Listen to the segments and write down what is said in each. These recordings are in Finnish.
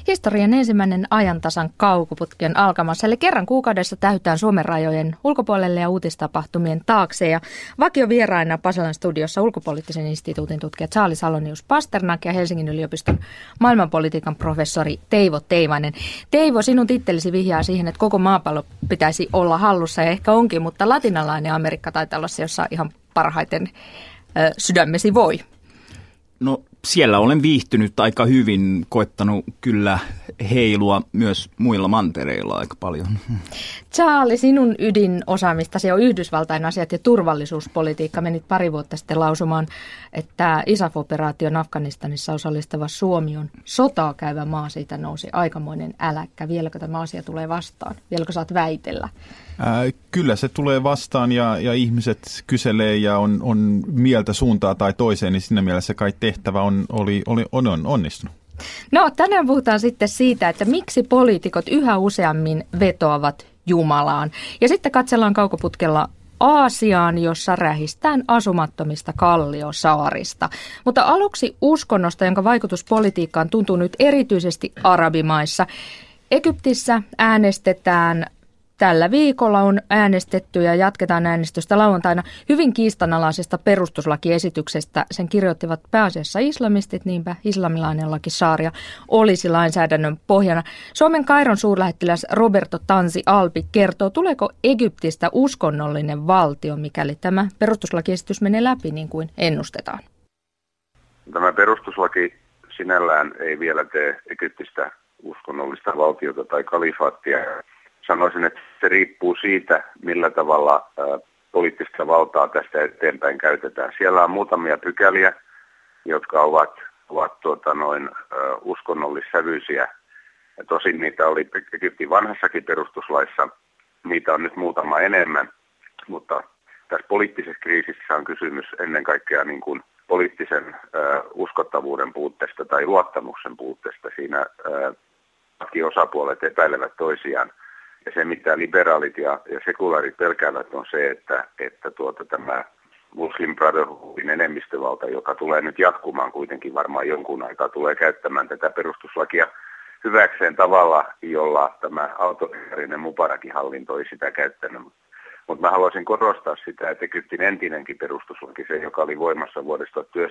Historian ensimmäinen ajantasan kaukoputki on alkamassa, eli kerran kuukaudessa täytään Suomen rajojen ulkopuolelle ja uutistapahtumien taakse. Ja vakiovieraina Pasilan studiossa ulkopoliittisen instituutin tutkija Charly Salonius-Pasternak ja Helsingin yliopiston maailmanpolitiikan professori Teivo Teivainen. Teivo, sinun tittelisi vihjaa siihen, että koko maapallo pitäisi olla hallussa ja ehkä onkin, mutta latinalainen Amerikka taitaa olla se, jossa ihan parhaiten sydämesi voi. No siellä olen viihtynyt aika hyvin, koettanut kyllä heilua myös muilla mantereilla aika paljon. Charly, sinun ydinosaamistasi on Yhdysvaltain asiat ja turvallisuuspolitiikka. Menit pari vuotta sitten lausumaan, että ISAF-operaation Afganistanissa osallistava Suomi on sotaa käyvä maa. Siitä nousi aikamoinen äläkkä. Vieläkö tämä asia tulee vastaan? Vieläkö saat väitellä? Kyllä se tulee vastaan ja ihmiset kyselee ja on mieltä suuntaa tai toiseen, niin siinä mielessä kai tehtävä on onnistunut. No tänään puhutaan sitten siitä, että miksi poliitikot yhä useammin vetoavat Jumalaan. Ja sitten katsellaan kaukoputkella Aasiaan, jossa rähistään asumattomista kalliosaarista. Mutta aluksi uskonnosta, jonka vaikutus politiikkaan tuntuu nyt erityisesti arabimaissa. Egyptissä äänestetään. Tällä viikolla on äänestetty ja jatketaan äänestystä lauantaina hyvin kiistanalaisesta perustuslakiesityksestä. Sen kirjoittivat pääasiassa islamistit, niinpä islamilainen laki Sharia olisi lainsäädännön pohjana. Suomen Kairon suurlähettiläs Roberto Tansi Alpi kertoo, tuleeko Egyptistä uskonnollinen valtio, mikäli tämä perustuslakiesitys menee läpi niin kuin ennustetaan. Tämä perustuslaki sinällään ei vielä tee Egyptistä uskonnollista valtiota tai kalifaattia. Sanoisin, että se riippuu siitä, millä tavalla poliittista valtaa tästä eteenpäin käytetään. Siellä on muutamia pykäliä, jotka ovat uskonnollissävyisiä. Ja tosin niitä oli Egyptin vanhassakin perustuslaissa, niitä on nyt muutama enemmän. Mutta tässä poliittisessa kriisissä on kysymys ennen kaikkea niin kuin poliittisen uskottavuuden puutteesta tai luottamuksen puutteesta. Siinä kaikki osapuolet epäilevät toisiaan. Ja se, mitä liberaalit ja sekulaarit pelkäävät, on se, että tämä Muslim Brotherhoodin enemmistövalta, joka tulee nyt jatkumaan kuitenkin varmaan jonkun aikaa, tulee käyttämään tätä perustuslakia hyväkseen tavalla, jolla tämä autoritaarinen Mubarakin hallinto ei sitä käyttänyt. Mutta mä haluaisin korostaa sitä, että Egyptin entinenkin perustuslaki, se joka oli voimassa vuodesta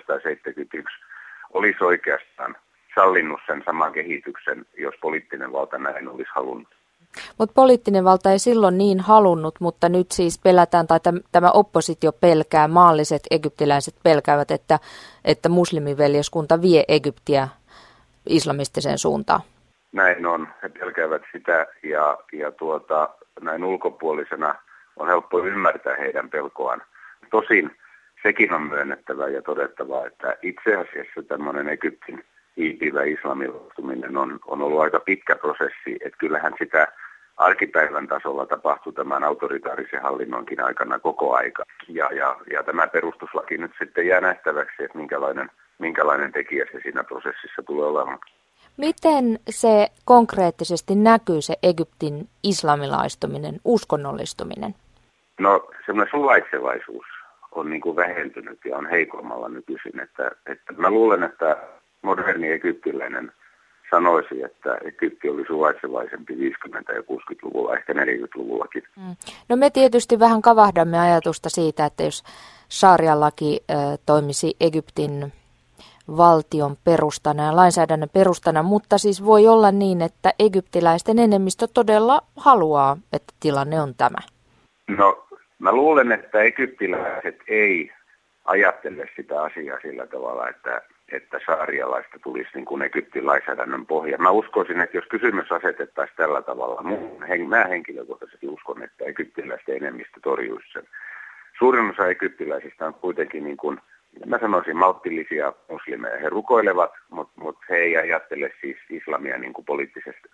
1971, olisi oikeastaan sallinnut sen saman kehityksen, jos poliittinen valta näin olisi halunnut. Mutta poliittinen valta ei silloin niin halunnut, mutta nyt siis pelätään, tai tämä oppositio pelkää, maalliset egyptiläiset pelkäävät, että muslimiveljeskunta vie Egyptiä islamistiseen suuntaan. Näin on, he pelkäävät sitä ja näin ulkopuolisena on helppo ymmärtää heidän pelkoaan. Tosin sekin on myönnettävä ja todettava, että itse asiassa tämmöinen Egyptin hiipivä islamilaistuminen on ollut aika pitkä prosessi, että kyllähän sitä arkipäivän tasolla tapahtui tämän autoritaarisen hallinnonkin aikana koko aika. Ja tämä perustuslaki nyt sitten jää nähtäväksi, että minkälainen tekijä se siinä prosessissa tulee olemaan. Miten se konkreettisesti näkyy, se Egyptin islamilaistuminen, uskonnollistuminen? No semmoinen suvaitsevaisuus on niin kuin vähentynyt ja on heikommalla nykyisin. Että mä luulen, että moderni egyptiläinen sanoisi, että Egypti oli suvaitsevaisempi 50- ja 60-luvulla, ehkä 40-luvullakin. No me tietysti vähän kavahdamme ajatusta siitä, että jos Sharia-laki toimisi Egyptin valtion perustana ja lainsäädännön perustana, mutta siis voi olla niin, että egyptiläisten enemmistö todella haluaa, että tilanne on tämä. No mä luulen, että egyptiläiset ei ajattele sitä asiaa sillä tavalla, että shaarialaista tulisi niin kuin Egyptin lainsäädännön pohja. Mä uskoisin, että jos kysymys asetettaisiin tällä tavalla, mä henkilökohtaisesti uskon, että egyptiläisten enemmistö torjuisi sen. Suurin osa egyptiläisistä on kuitenkin, niin kuin, mä sanoisin, maltillisia muslimeja. He rukoilevat, mutta he ei ajattele siis islamia niin kuin poliittisesta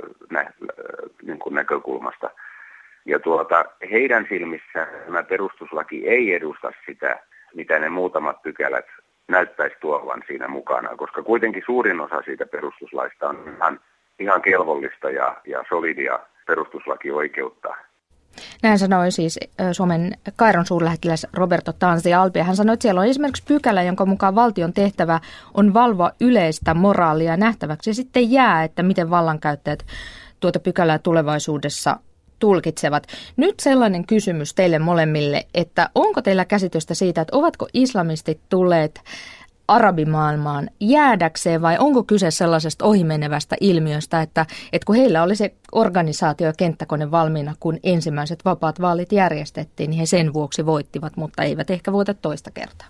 niin kuin näkökulmasta. Ja heidän silmissään tämä perustuslaki ei edusta sitä, mitä ne muutamat pykälät näyttäisi tuovan siinä mukana, koska kuitenkin suurin osa siitä perustuslaista on ihan kelvollista ja solidia perustuslakioikeutta. Näin sanoi siis Suomen Kairon suurlähettiläs Roberto Tanzi Albi. Hän sanoi, että siellä on esimerkiksi pykälä, jonka mukaan valtion tehtävä on valvoa yleistä moraalia. Nähtäväksi sitten jää, että miten vallankäyttäjät tuota pykälää tulevaisuudessa tulkitsevat. Nyt sellainen kysymys teille molemmille, että onko teillä käsitystä siitä, että ovatko islamistit tulleet arabimaailmaan jäädäkseen vai onko kyse sellaisesta ohimenevästä ilmiöstä, että kun heillä oli se organisaatio ja kenttäkone valmiina, kun ensimmäiset vapaat vaalit järjestettiin, niin he sen vuoksi voittivat, mutta eivät ehkä voita toista kertaa.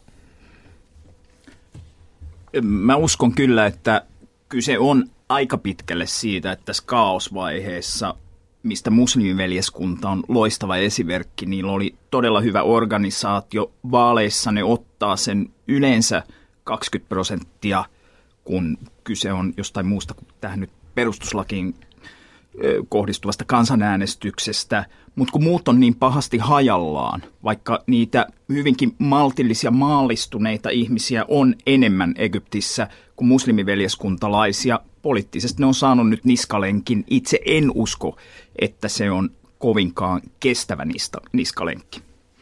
Mä uskon kyllä, että kyse on aika pitkälle siitä, että tässä kaosvaiheessa, mistä muslimiveljeskunta on loistava esimerkki, niillä oli todella hyvä organisaatio. Vaaleissa ne ottaa sen yleensä 20%, kun kyse on jostain muusta kuin tähän nyt perustuslakiin kohdistuvasta kansanäänestyksestä. Mutta kun muut on niin pahasti hajallaan, vaikka niitä hyvinkin maltillisia maallistuneita ihmisiä on enemmän Egyptissä kuin muslimiveljeskuntalaisia, poliittisesti ne on saanut nyt niskalenkin. Itse en usko, että se on kovinkaan kestävä niskalenkki.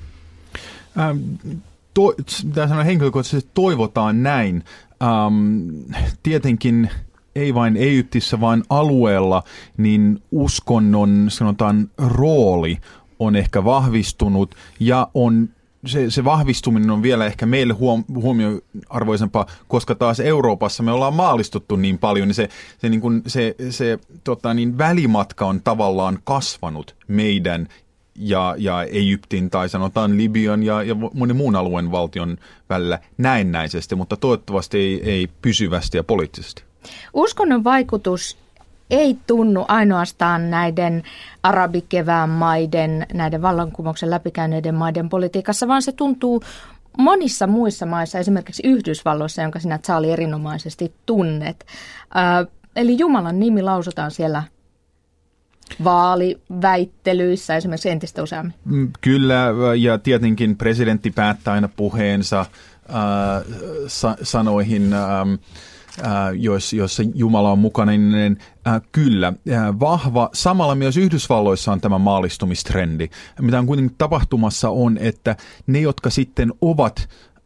Tämä sanoa henkilökohtaisesti toivotaan näin. Tietenkin ei vain Egyptissä, vaan alueella, niin uskonnon sanotaan rooli on ehkä vahvistunut ja on se vahvistuminen on vielä ehkä meille huomioarvoisempaa, koska taas Euroopassa me ollaan maallistuttu niin paljon, niin se välimatka on tavallaan kasvanut meidän ja Egyptin tai sanotaan Libyan ja monen muun alueen valtion välillä näennäisesti, mutta toivottavasti ei pysyvästi ja poliittisesti. Uskonnon vaikutus ei tunnu ainoastaan näiden arabikevään maiden, näiden vallankumouksen läpikäyneiden maiden politiikassa, vaan se tuntuu monissa muissa maissa, esimerkiksi Yhdysvalloissa, jonka sinä Charlie erinomaisesti tunnet. Eli Jumalan nimi lausutaan siellä vaaliväittelyissä esimerkiksi entistä useammin. Kyllä, ja tietenkin presidentti päättää aina puheensa sanoihin, joissa Jumala on mukana, niin kyllä, vahva. Samalla myös Yhdysvalloissa on tämä maallistumistrendi. Mitä on kuitenkin tapahtumassa on, että ne, jotka sitten ovat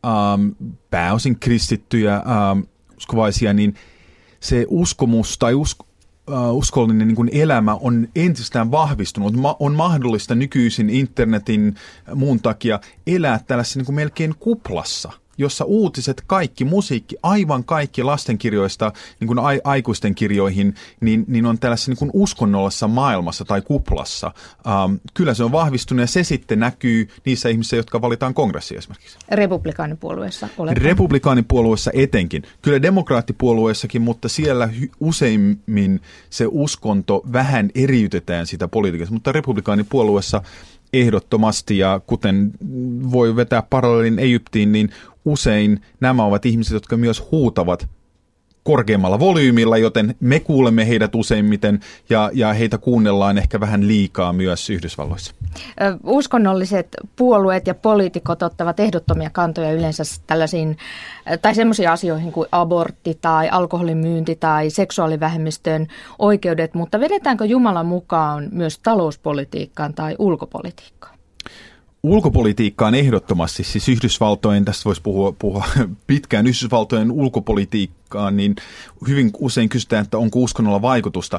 pääosin kristittyjä uskovaisia, niin se uskomus tai uskollinen niin kuin elämä on entistään vahvistunut. On mahdollista nykyisin internetin muun takia elää tällaisessa niin kuin melkein kuplassa, jossa uutiset, kaikki musiikki, aivan kaikki lastenkirjoista niin kuin aikuisten kirjoihin, niin on tällaisessa niin kuin uskonnollisessa maailmassa tai kuplassa. Kyllä se on vahvistunut ja se sitten näkyy niissä ihmisissä, jotka valitaan kongressiin esimerkiksi. Republikaanipuolueessa oletaan. Republikaanipuolueessa etenkin. Kyllä demokraattipuolueessakin, mutta siellä useimmin se uskonto vähän eriytetään sitä politiikasta, mutta republikaanipuolueessa ehdottomasti, ja kuten voi vetää parallelin Egyptiin, niin usein nämä ovat ihmiset, jotka myös huutavat korkeammalla volyymilla, joten me kuulemme heidät useimmiten ja heitä kuunnellaan ehkä vähän liikaa myös Yhdysvalloissa. Uskonnolliset puolueet ja poliitikot ottavat ehdottomia kantoja yleensä tällaisiin tai semmoisiin asioihin kuin abortti tai alkoholimyynti tai seksuaalivähemmistöjen oikeudet, mutta vedetäänkö Jumala mukaan myös talouspolitiikkaan tai ulkopolitiikkaan? Ulkopolitiikkaan ehdottomasti, siis Yhdysvaltojen, tästä voisi puhua pitkään Yhdysvaltojen ulkopolitiikkaan, niin hyvin usein kysytään, että onko uskonnolla vaikutusta.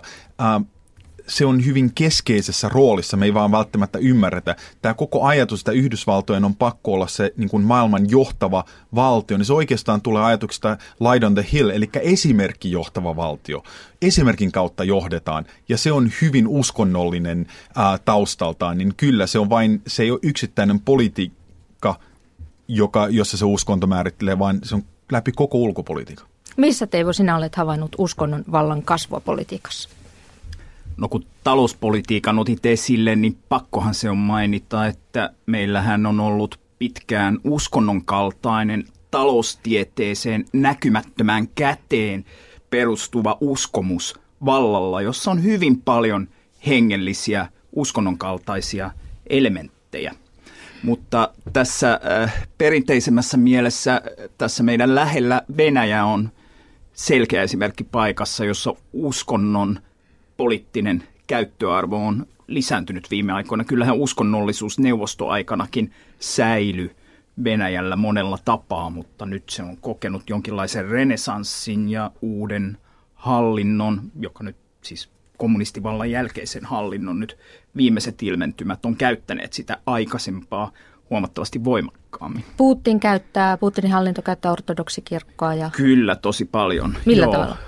Se on hyvin keskeisessä roolissa, me ei vaan välttämättä ymmärretä. Tämä koko ajatus, että Yhdysvaltojen on pakko olla se niin kuin maailman johtava valtio, niin se oikeastaan tulee ajatuksesta light on the hill, eli esimerkki johtava valtio. Esimerkin kautta johdetaan, ja se on hyvin uskonnollinen taustaltaan, niin kyllä se ei ole yksittäinen politiikka, jossa se uskonto määrittelee, vaan se on läpi koko ulkopolitiikan. Missä, Teivo, sinä olet havainnut uskonnon vallan kasvua politiikassa? No kun talouspolitiikan otit esille, niin pakkohan se on mainita, että meillähän on ollut pitkään uskonnon kaltainen taloustieteeseen näkymättömään käteen perustuva uskomus vallalla, jossa on hyvin paljon hengellisiä uskonnon kaltaisia elementtejä. Mutta tässä perinteisemmässä mielessä tässä meidän lähellä Venäjä on selkeä esimerkki paikassa, jossa uskonnon poliittinen käyttöarvo on lisääntynyt viime aikoina. Kyllähän uskonnollisuus neuvostoaikanakin säilyi Venäjällä monella tapaa, mutta nyt se on kokenut jonkinlaisen renesanssin ja uuden hallinnon, joka nyt siis kommunistivallan jälkeisen hallinnon nyt viimeiset ilmentymät on käyttäneet sitä aikaisempaa huomattavasti voimakkaammin. Putinin hallinto käyttää ortodoksikirkkoa. Kyllä, tosi paljon. Millä tavalla?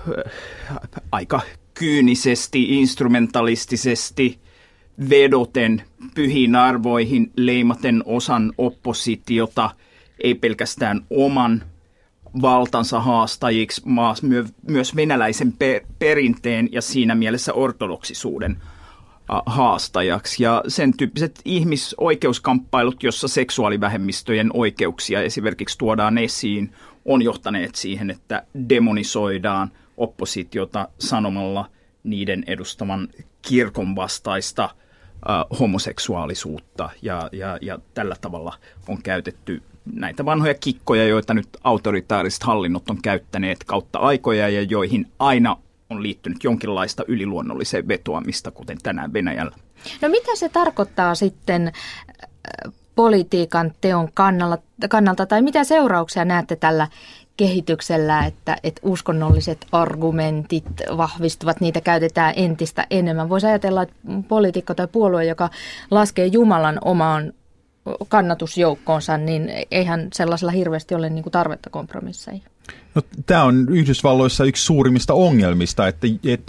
Aika kyynisesti, instrumentalistisesti, vedoten pyhiin arvoihin, leimaten osan oppositiota, ei pelkästään oman valtansa haastajiksi, myös venäläisen perinteen ja siinä mielessä ortodoksisuuden haastajaksi. Ja sen tyyppiset ihmisoikeuskamppailut, jossa seksuaalivähemmistöjen oikeuksia esimerkiksi tuodaan esiin, on johtaneet siihen, että demonisoidaan oppositiota sanomalla niiden edustaman kirkon vastaista homoseksuaalisuutta. Ja tällä tavalla on käytetty näitä vanhoja kikkoja, joita nyt autoritaariset hallinnot on käyttäneet kautta aikoja ja joihin aina on liittynyt jonkinlaista yliluonnolliseen vetoamista, kuten tänään Venäjällä. No mitä se tarkoittaa sitten politiikan teon kannalta, tai mitä seurauksia näette tällä kehityksellä, että uskonnolliset argumentit vahvistuvat, niitä käytetään entistä enemmän? Voisi ajatella, että poliitikko tai puolue, joka laskee Jumalan omaan kannatusjoukkoonsa, niin eihän sellaisella hirveästi ole niin kuin tarvetta kompromisseihin. No, tämä on Yhdysvalloissa yksi suurimmista ongelmista, että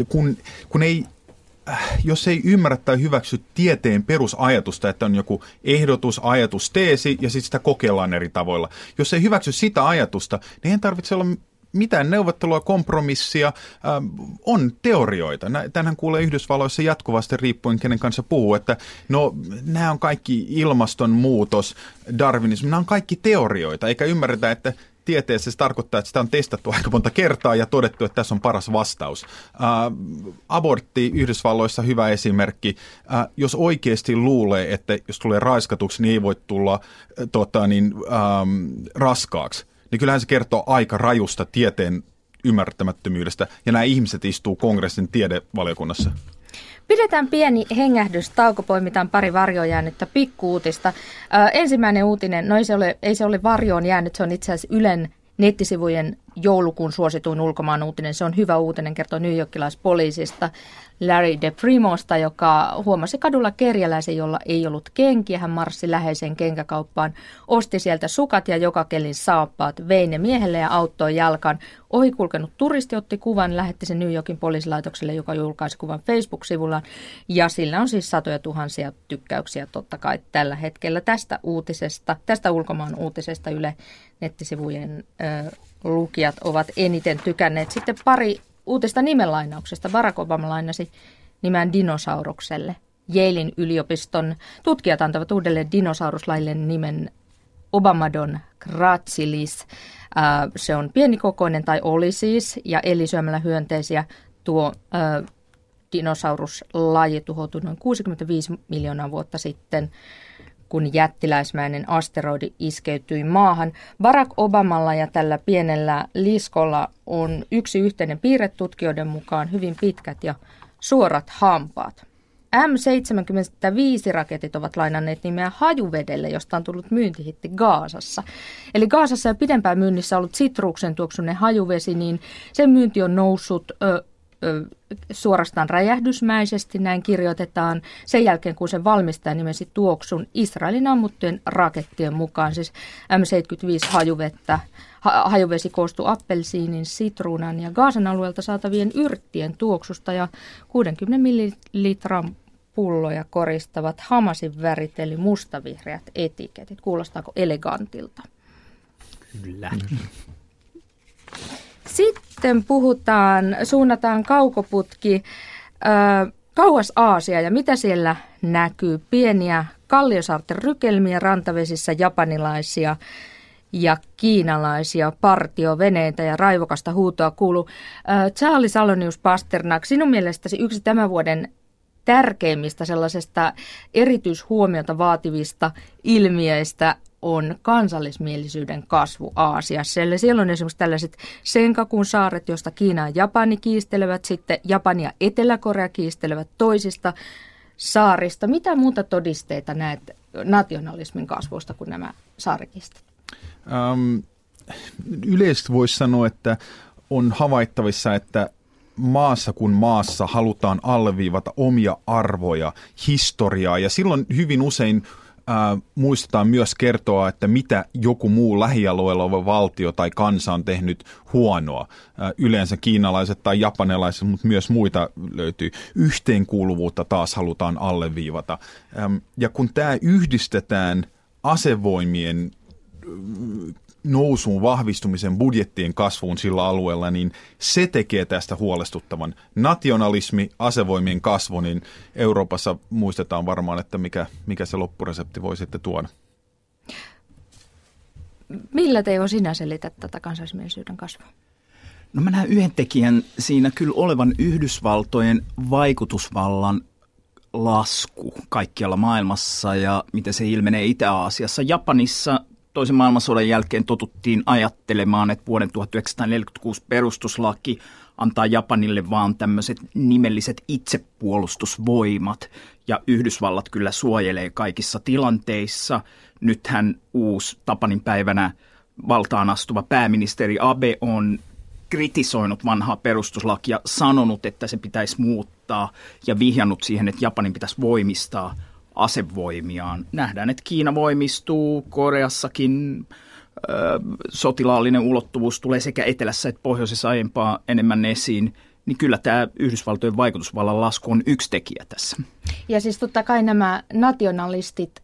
kun ei, jos ei ymmärrä tai hyväksy tieteen perusajatusta, että on joku ehdotus, ajatus, teesi ja sitten sitä kokeillaan eri tavoilla. Jos ei hyväksy sitä ajatusta, niin ei tarvitse olla mitään neuvottelua, kompromissia, on teorioita. Tänään kuulee Yhdysvalloissa jatkuvasti riippuen kenen kanssa puhuu, että no nämä on kaikki ilmastonmuutos, darwinismi, nämä on kaikki teorioita, eikä ymmärretä, että tieteessä se tarkoittaa, että sitä on testattu aika monta kertaa ja todettu, että tässä on paras vastaus. Abortti Yhdysvalloissa hyvä esimerkki. Jos oikeasti luulee, että jos tulee raiskatuksi, niin ei voi tulla raskaaksi, niin kyllähän se kertoo aika rajusta tieteen ymmärtämättömyydestä. Ja nämä ihmiset istuu kongressin tiedevaliokunnassa. Pidetään pieni hengähdystauko, poimitaan pari varjoon jäänyttä pikkuuutista. Ensimmäinen uutinen, no ei se ole varjoon jäänyt, se on itse asiassa Ylen nettisivujen joulukuun suosituin ulkomaan uutinen. Se on hyvä uutinen, kertoo newyorkilaispoliisista Larry DePrimosta, joka huomasi kadulla kerjäläisen, jolla ei ollut kenkiä. Hän marssi läheiseen kenkäkauppaan, osti sieltä sukat ja joka kelin saappaat, vei ne miehelle ja auttoi jalkaan. Ohikulkenut turisti otti kuvan, lähetti sen New Yorkin poliisilaitokselle, joka julkaisi kuvan Facebook-sivullaan. Ja sillä on siis satoja tuhansia tykkäyksiä totta kai tällä hetkellä tästä ulkomaan uutisesta Yle nettisivujen lukijat ovat eniten tykänneet. Sitten pari uutista nimenlainauksesta. Barack Obama lainasi nimen dinosaurukselle. Yalein yliopiston tutkijat antavat uudelle dinosauruslajille nimen Obamadon gracilis. Se on pienikokoinen tai oli siis ja eli syömällä hyönteisiä. Tuo dinosauruslaji tuhoutui noin 65 miljoonaa vuotta sitten, kun jättiläismäinen asteroidi iskeytyi maahan. Barack Obamalla ja tällä pienellä liskolla on yksi yhteinen piirre tutkijoiden mukaan: hyvin pitkät ja suorat hampaat. M75-raketit ovat lainanneet nimeä hajuvedelle, josta on tullut myyntihitti Gazassa. Eli Gazassa jo pidempään myynnissä ollut sitruksen tuoksuinen hajuvesi, niin sen myynti on noussut suorastaan räjähdysmäisesti, näin kirjoitetaan, sen jälkeen kun sen valmistaja nimesi tuoksun Israelin ammuttujen rakettien mukaan. Siis M75 hajuvesi koostuu appelsiinin, sitruunan ja Gazan alueelta saatavien yrttien tuoksusta ja 60 millilitran pulloja koristavat Hamasin värit eli mustavihreät etiketit. Kuulostaako elegantilta? Kyllä. Sitten suunnataan kaukoputki kauas Aasia ja mitä siellä näkyy? Pieniä Kalliosaarten rykelmiä rantavesissä, japanilaisia ja kiinalaisia partioveneitä ja raivokasta huutoa kuuluu. Charlie Salonius Pasternak, sinun mielestäsi yksi tämän vuoden tärkeimmistä sellaisesta erityishuomiota vaativista ilmiöistä on kansallismielisyyden kasvu Aasiassa. Eli siellä on esimerkiksi tällaiset Senkakun saaret, joista Kiina ja Japani kiistelevät, sitten Japani ja Etelä-Korea kiistelevät toisista saarista. Mitä muuta todisteita näet nationalismin kasvusta kuin nämä saarekistat? Yleisesti voisi sanoa, että on havaittavissa, että maassa kuin maassa halutaan alleviivata omia arvoja, historiaa, ja silloin hyvin usein muistetaan myös kertoa, että mitä joku muu lähialueella oleva valtio tai kansa on tehnyt huonoa. Yleensä kiinalaiset tai japanilaiset, mutta myös muita löytyy. Yhteenkuuluvuutta taas halutaan alleviivata. Ja kun tämä yhdistetään asevoimien nousuun, vahvistumisen, budjettien kasvuun sillä alueella, niin se tekee tästä huolestuttavan. Nationalismi, asevoimien kasvu, niin Euroopassa muistetaan varmaan, että mikä se loppuresepti voi sitten tuoda. Millä Teivo sinä selität tätä kansallismielisyyden kasvua? No mä näen yhden tekijän siinä kyllä olevan Yhdysvaltojen vaikutusvallan lasku kaikkialla maailmassa ja miten se ilmenee Itä-Aasiassa. Japanissa toisen maailmansodan jälkeen totuttiin ajattelemaan, että vuoden 1946 perustuslaki antaa Japanille vaan tämmöiset nimelliset itsepuolustusvoimat ja Yhdysvallat kyllä suojelee kaikissa tilanteissa. Nythän uusi Tapanin päivänä valtaan astuva pääministeri Abe on kritisoinut vanhaa perustuslakia, sanonut, että se pitäisi muuttaa ja vihjannut siihen, että Japanin pitäisi voimistaa asevoimiaan. Nähdään, että Kiina voimistuu, Koreassakin sotilaallinen ulottuvuus tulee sekä etelässä että pohjoisessa aiempaa enemmän esiin, niin kyllä tämä Yhdysvaltojen vaikutusvallan lasku on yksi tekijä tässä. Ja siis totta kai nämä nationalistit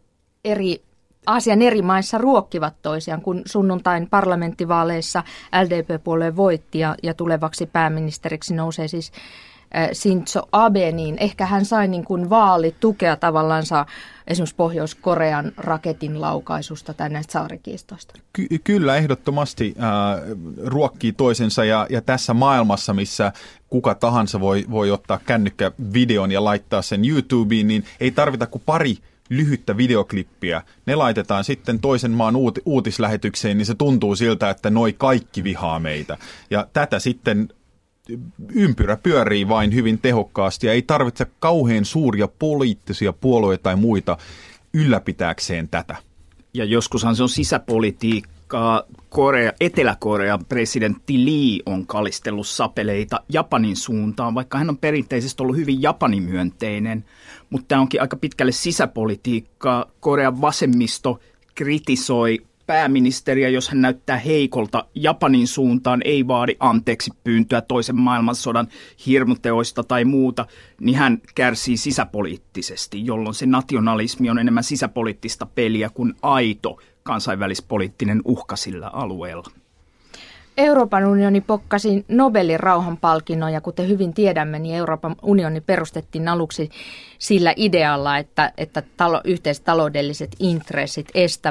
Aasian eri maissa ruokkivat toisiaan, kun sunnuntain parlamenttivaaleissa LDP-puolue voitti ja tulevaksi pääministeriksi nousee siis Shinzo Abe, niin ehkä hän sai niin kuin vaalitukea tavallaansa esimerkiksi Pohjois-Korean raketin laukaisusta tai näistä saarikiistoista. Kyllä, ehdottomasti ruokkii toisensa ja tässä maailmassa, missä kuka tahansa voi ottaa kännykkävideon ja laittaa sen YouTubeen, niin ei tarvita kuin pari lyhyttä videoklippiä. Ne laitetaan sitten toisen maan uutislähetykseen, niin se tuntuu siltä, että noi kaikki vihaa meitä. Ja tätä sitten ympyrä pyörii vain hyvin tehokkaasti ja ei tarvitse kauhean suuria poliittisia puolueita tai muita ylläpitääkseen tätä. Ja joskushan se on sisäpolitiikkaa. Etelä-Korean presidentti Lee on kalistellut sapeleita Japanin suuntaan, vaikka hän on perinteisesti ollut hyvin Japanimyönteinen. Mutta tämä onkin aika pitkälle sisäpolitiikkaa. Korean vasemmisto kritisoi pääministeriä, jos hän näyttää heikolta Japanin suuntaan, ei vaadi anteeksi pyyntöä toisen maailmansodan hirmuteoista tai muuta, niin hän kärsii sisäpoliittisesti, jolloin se nationalismi on enemmän sisäpoliittista peliä kuin aito kansainvälispoliittinen uhka sillä alueella. Euroopan unioni pokkasi Nobelin rauhanpalkinnon ja kuten hyvin tiedämme, niin Euroopan unioni perustettiin aluksi sillä idealla, että yhteiset taloudelliset intressit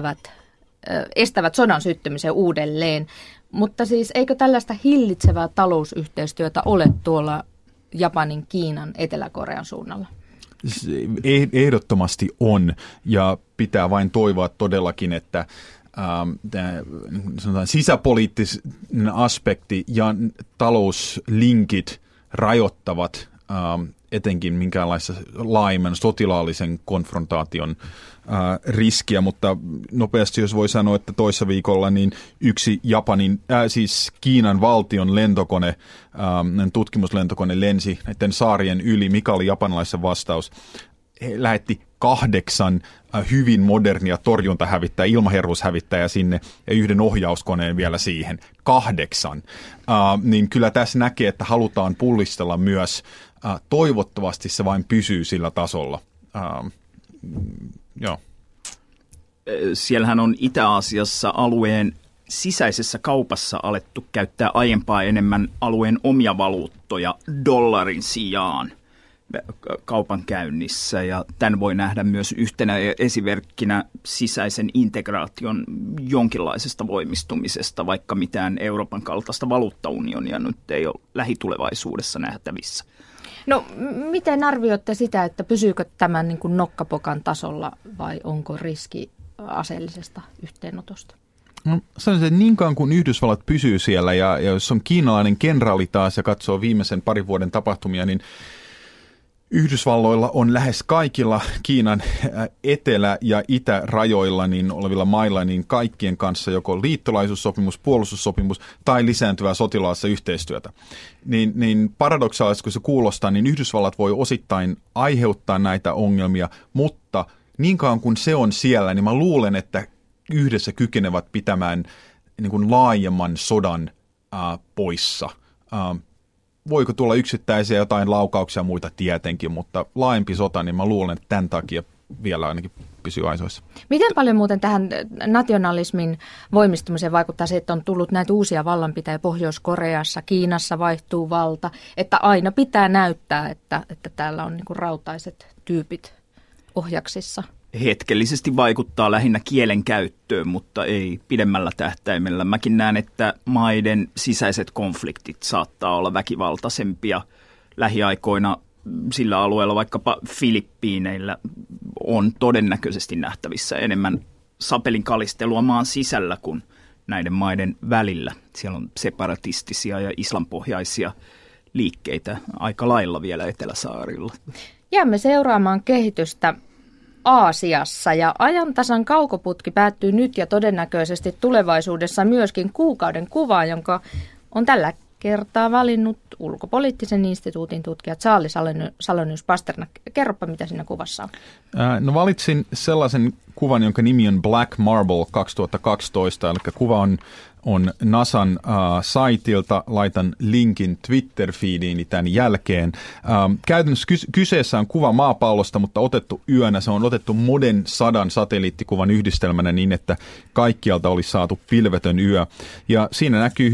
estävät sodan syttymisen uudelleen. Mutta siis eikö tällaista hillitsevää talousyhteistyötä ole tuolla Japanin, Kiinan, Etelä-Korean suunnalla? Ehdottomasti on ja pitää vain toivoa todellakin, että sanotaan sisäpoliittinen aspekti ja talouslinkit rajoittavat etenkin minkäänlaista laajemman sotilaallisen konfrontaation riskiä, mutta nopeasti jos voi sanoa, että toissa viikolla niin yksi siis Kiinan valtion lentokone, tutkimuslentokone lensi näiden saarien yli. Mikä oli japanilaisen vastaus? He lähetti 8 hyvin modernia torjuntahävittäjää, ilmaherrushävittäjää sinne ja yhden ohjauskoneen vielä siihen. 8. Niin kyllä tässä näkee, että halutaan pullistella myös. Toivottavasti se vain pysyy sillä tasolla. Joo. Siellähän on Itä-Aasiassa alueen sisäisessä kaupassa alettu käyttää aiempaa enemmän alueen omia valuuttoja dollarin sijaan kaupankäynnissä. Ja tämän voi nähdä myös yhtenä esimerkkinä sisäisen integraation jonkinlaisesta voimistumisesta, vaikka mitään Euroopan kaltaista valuuttaunionia nyt ei ole lähitulevaisuudessa nähtävissä. No, miten arvioitte sitä, että pysyykö tämän niin kuin nokkapokan tasolla vai onko riski aseellisesta yhteenotosta? No, sanoisin, että niin kauan kuin Yhdysvallat pysyy siellä ja jos on kiinalainen kenraali taas ja katsoo viimeisen parin vuoden tapahtumia, niin Yhdysvalloilla on lähes kaikilla Kiinan etelä- ja itärajoilla niin olevilla mailla niin kaikkien kanssa joko liittolaisuussopimus, puolustussopimus tai lisääntyvää sotilaallista yhteistyötä. Niin paradoksaalisesti, kun se kuulostaa, niin Yhdysvallat voi osittain aiheuttaa näitä ongelmia, mutta niin kauan kuin se on siellä, niin mä luulen, että yhdessä kykenevät pitämään niin kuin laajemman sodan poissa. Voiko tulla yksittäisiä jotain laukauksia ja muita tietenkin, mutta laajempi sota, niin mä luulen, että tämän takia vielä ainakin pysyy aisoissa. Miten paljon muuten tähän nationalismin voimistumiseen vaikuttaa se, että on tullut näitä uusia vallanpitäjiä Pohjois-Koreassa, Kiinassa vaihtuu valta, että aina pitää näyttää, että täällä on niin kuin rautaiset tyypit ohjaksissa? Hetkellisesti vaikuttaa lähinnä kielen käyttöön, mutta ei pidemmällä tähtäimellä. Mäkin näen, että maiden sisäiset konfliktit saattaa olla väkivaltaisempia lähiaikoina sillä alueella, vaikkapa Filippiineillä on todennäköisesti nähtävissä enemmän sapelinkalistelua maan sisällä kuin näiden maiden välillä. Siellä on separatistisia ja islampohjaisia liikkeitä aika lailla vielä Eteläsaarilla. Jäämme seuraamaan kehitystä Aasiassa ja ajantasan kaukoputki päättyy nyt ja todennäköisesti tulevaisuudessa myöskin kuukauden kuvaan, jonka on tällä kertaa valinnut ulkopoliittisen instituutin tutkija Charlie Salonius-Pasternak. Kerropa, mitä siinä kuvassa on. No valitsin sellaisen kuvan, jonka nimi on Black Marble 2012, eli kuva on NASAn saitilta, laitan linkin Twitter-feediini tämän jälkeen. Käytännössä kyseessä on kuva maapallosta, mutta otettu yönä. Se on otettu Moden 100 satelliittikuvan yhdistelmänä niin, että kaikkialta olisi saatu pilvetön yö. Ja siinä näkyy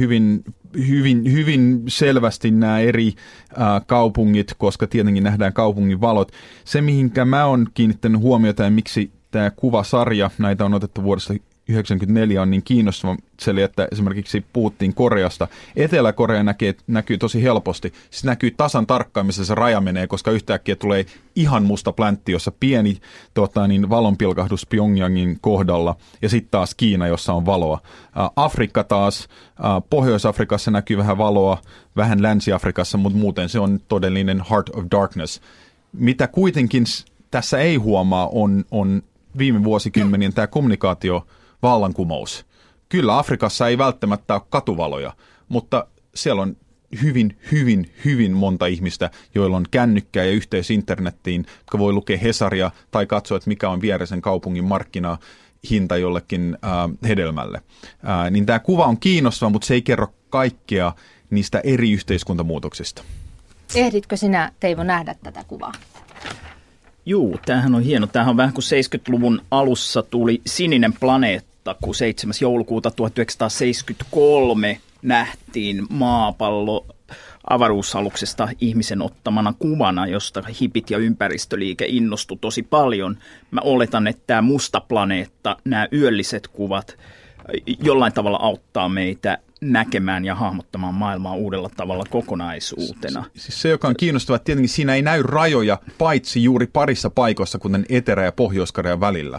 hyvin selvästi nämä eri kaupungit, koska tietenkin nähdään kaupungin valot. Se, mihinkä mä oon kiinnittänyt huomiota ja miksi tämä kuvasarja, näitä on otettu vuodesta 1994 on niin kiinnostava, että esimerkiksi puhuttiin Koreasta. Etelä-Korea näkyy tosi helposti. Se näkyy tasan tarkkaan, missä se raja menee, koska yhtäkkiä tulee ihan musta pläntti, jossa pieni valonpilkahdus Pyongyangin kohdalla ja sitten taas Kiina, jossa on valoa. Afrikka taas, Pohjois-Afrikassa näkyy vähän valoa, vähän Länsi-Afrikassa, mutta muuten se on todellinen heart of darkness. Mitä kuitenkin tässä ei huomaa on viime vuosikymmenien tämä kommunikaatiovallankumous. Kyllä Afrikassa ei välttämättä ole katuvaloja, mutta siellä on hyvin monta ihmistä, joilla on kännykkää ja yhteys internettiin, jotka voi lukea Hesaria tai katsoa, että mikä on vieresen kaupungin markkinahinta jollekin hedelmälle. Niin tämä kuva on kiinnostava, mutta se ei kerro kaikkea niistä eri yhteiskuntamuutoksista. Ehditkö sinä, Teivo, nähdä tätä kuvaa? Juu, tämähän on hieno. Tämähän on vähän kuin 70-luvun alussa tuli Sininen planeetta, kun 7. joulukuuta 1973 nähtiin maapallo avaruusaluksesta ihmisen ottamana kuvana, josta hipit ja ympäristöliike innostui tosi paljon. Mä oletan, että tämä musta planeetta, nämä yölliset kuvat jollain tavalla auttaa meitä näkemään ja hahmottamaan maailmaa uudella tavalla kokonaisuutena. Siis se, joka on kiinnostavaa, että tietenkin siinä ei näy rajoja, paitsi juuri parissa paikoissa, kuten Etelä- ja Pohjois-Korean välillä.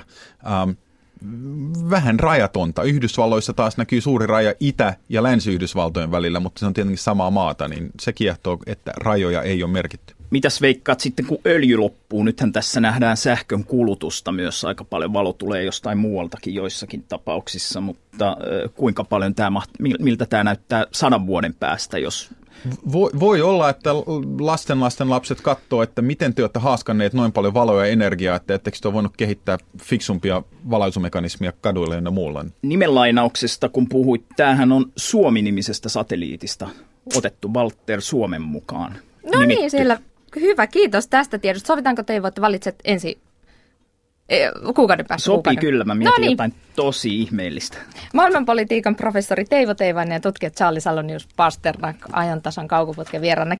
Vähän rajatonta. Yhdysvalloissa taas näkyy suuri raja Itä- ja Länsi-Yhdysvaltojen välillä, mutta se on tietenkin samaa maata, niin se kiehtoo, että rajoja ei ole merkitty. Mitäs veikkaat sitten, kun öljy loppuu? Nythän tässä nähdään sähkön kulutusta myös. Aika paljon valo tulee jostain muualtakin joissakin tapauksissa, mutta kuinka paljon miltä tämä näyttää 100 vuoden päästä, jos... Voi olla, että lasten lapset katsoo, että miten te olette haaskanneet noin paljon valoa ja energiaa, että ettekö te ole voinut kehittää fiksumpia valaisumekanismia kaduille ja muulla. Nimenlainauksesta, kun puhuit, tämähän on Suomi-nimisestä satelliitista otettu Walter Suomen mukaan. No niin, siellä. Hyvä, kiitos tästä tiedosta. Sovitaanko Teivo, että valitset ensi kuukauden päästä? Sopii kyllä, mä mietin jotain tosi ihmeellistä. Maailmanpolitiikan professori Teivo Teivainen ja tutkija Charlie Salonius-Pasternak ajantasan kaukoputken vieraana.